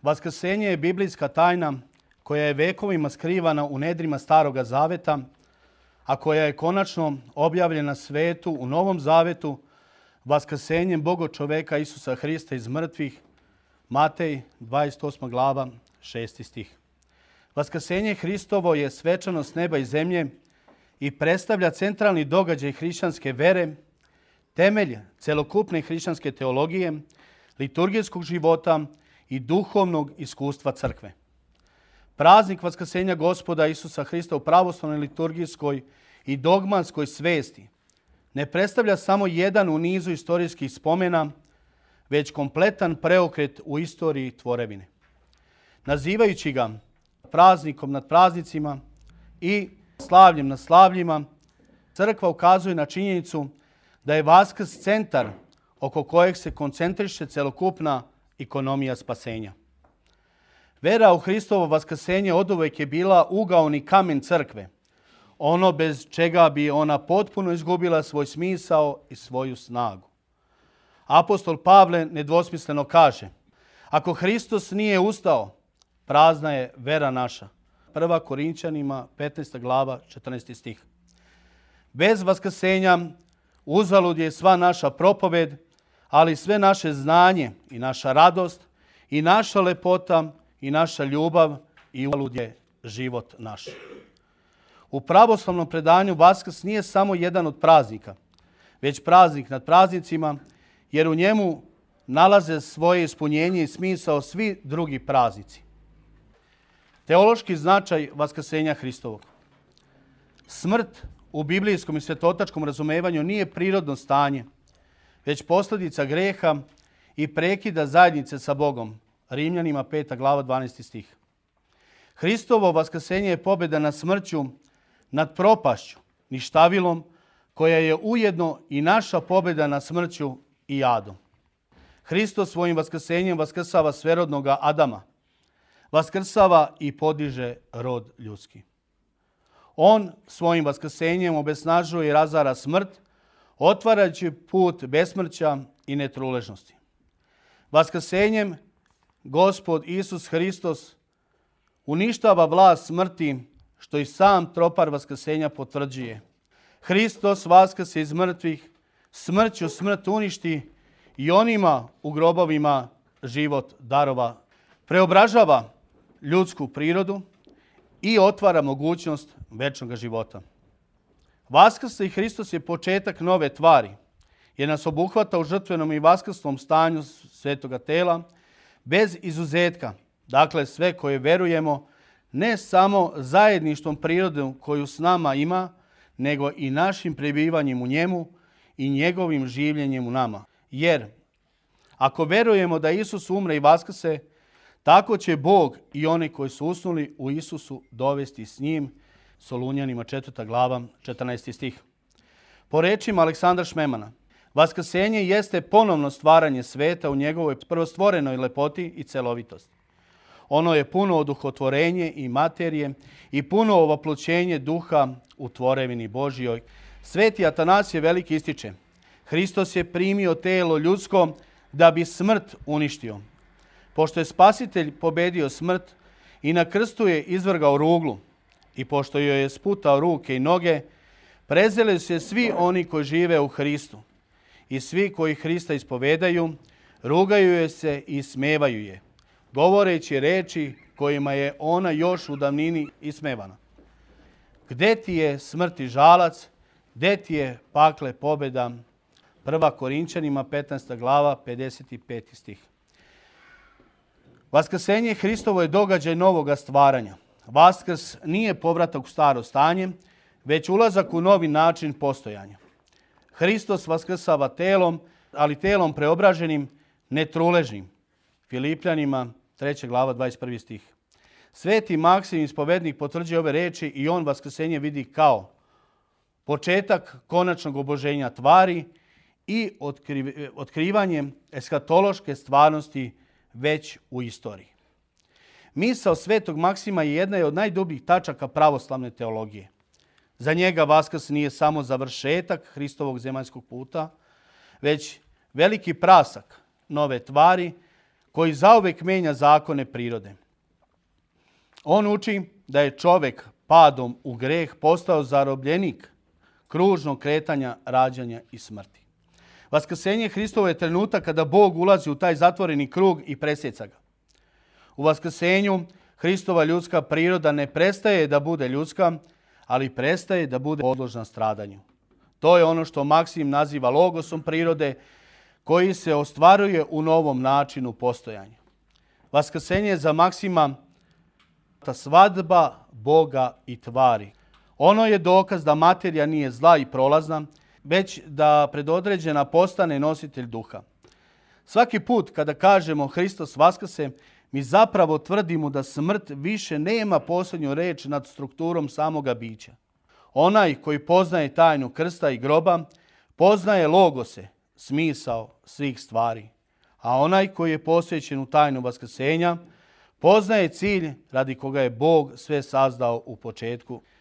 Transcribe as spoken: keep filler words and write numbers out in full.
Vaskrsenje je biblijska tajna koja je vekovima skrivana u nedrima Staroga zaveta, a koja je konačno objavljena svetu u Novom zavetu vaskrsenjem Boga čoveka Isusa Hrista iz mrtvih, Matej dvadeset osma glava, šesti stih. Vaskrsenje Hristovo je svečanost neba i zemlje i predstavlja centralni događaj hrišćanske vere, temelj celokupne hrišćanske teologije, liturgijskog života i duhovnog iskustva crkve. Praznik Vaskrsenja Gospoda Isusa Hrista u pravoslavnoj liturgijskoj i dogmatskoj svesti ne predstavlja samo jedan u nizu istorijskih spomena, već kompletan preokret u istoriji tvorevine. Nazivajući ga praznikom nad praznicima i slavljem nad slavljima, crkva ukazuje na činjenicu da je Vaskrs centar oko kojeg se koncentriše celokupna ekonomija spasenja. Vera u Hristovo vaskrsenje oduvek je bila ugaoni kamen crkve, ono bez čega bi ona potpuno izgubila svoj smisao i svoju snagu. Apostol Pavle nedvosmisleno kaže: ako Hristos nije ustao, prazna je vera naša. Prva Korinčanima petnaesta glava, četrnaesti stih. Bez vaskrsenja uzalud je sva naša propoved, ali sve naše znanje i naša radost i naša lepota i naša ljubav i uzalud je život naš. U pravoslavnom predanju Vaskrs nije samo jedan od praznika, već praznik nad praznicima, jer u njemu nalaze svoje ispunjenje i smisao svi drugi praznici. Teološki značaj vaskrsenja Hristovog. Smrt u biblijskom i svetotačkom razumevanju nije prirodno stanje, već posljedica greha i prekida zajednice sa Bogom. Rimljanima peta glava, dvanaesti stih. Hristovo vaskrsenje je pobjeda nad smrću, nad propašću, ništavilom, koja je ujedno i naša pobjeda nad smrću i adom. Hristos svojim vaskrsenjem vaskrsava sverodnoga Adama. Vaskrsava i podiže rod ljudski. On svojim vaskrsenjem obesnažuje i razara smrt, otvarajući put besmrća i netruležnosti. Vaskrsenjem Gospod Isus Hristos uništava vlast smrti, što i sam tropar vaskrsenja potvrđuje. Hristos vaskrse iz mrtvih, smrću smrt uništi i onima u grobovima život darova. Preobražava ljudsku prirodu i otvara mogućnost večnog života. Vaskrs i Hristos je početak nove tvari, jer nas obuhvata u žrtvenom i vaskrsnom stanju svetoga tela, bez izuzetka. Dakle, sve koje verujemo, ne samo zajedništvom prirodom koju s nama ima, nego i našim prebivanjem u njemu i njegovim življenjem u nama. Jer ako verujemo da Isus umre i vaskrse, tako će Bog i oni koji su usnuli u Isusu dovesti s njim. Solunjanima četvrta glava, četrnaesti stih. Po rečima Aleksandra Šmemana, vaskrsenje jeste ponovno stvaranje sveta u njegovoj prvostvorenoj lepoti i celovitosti. Ono je puno oduhotvorenje i materije i puno ovoploćenje duha u tvorevini Božjoj. Sveti Atanasije Veliki ističe: Hristos je primio telo ljudsko da bi smrt uništio. Pošto je Spasitelj pobedio smrt i na krstu je izvrgao ruglu, i pošto joj je sputao ruke i noge, prezeli se svi oni koji žive u Hristu. I svi koji Hrista ispovedaju, rugaju je se i smevaju je, govoreći reči kojima je ona još u davnini ismevana. Gde ti je smrti žalac, gde ti je pakle pobjeda? Prva Korinčanima petnaesta glava, pedeset peti stih. Vaskrsenje Hristovo je događaj novoga stvaranja. Vaskrs nije povratak u staro stanje, već ulazak u novi način postojanja. Hristos vaskrsava telom, ali telom preobraženim, netruležnim. Filipljanima treća glava, dvadeset prvi stih. Sveti Maksim ispovednik potvrđuje ove reči i on vaskrsenje vidi kao početak konačnog oboženja tvari i otkrivanje eskatološke stvarnosti već u istoriji. Misao svetog Maksima je jedna od najdubljih tačaka pravoslavne teologije. Za njega Vaskrs nije samo završetak Hristovog zemaljskog puta, već veliki prasak nove tvari koji zauvek mijenja zakone prirode. On uči da je čovjek padom u greh postao zarobljenik kružnog kretanja, rađanja i smrti. Vaskrsenje Hristovo je trenutak kada Bog ulazi u taj zatvoreni krug i presjeca ga. U vaskrsenju Hristova ljudska priroda ne prestaje da bude ljudska, ali prestaje da bude podložna stradanju. To je ono što Maksim naziva logosom prirode, koji se ostvaruje u novom načinu postojanja. Vaskrsenje je za Maksima ta svadba Boga i tvari. Ono je dokaz da materija nije zla i prolazna, već da predodređena postane nositelj duha. Svaki put kada kažemo Hristos vaskrse, mi zapravo tvrdimo da smrt više nema posljednju reč nad strukturom samoga bića. Onaj koji poznaje tajnu krsta i groba, poznaje logose, smisao svih stvari. A onaj koji je posvećen u tajnu vaskrsenja, poznaje cilj radi koga je Bog sve sazdao u početku.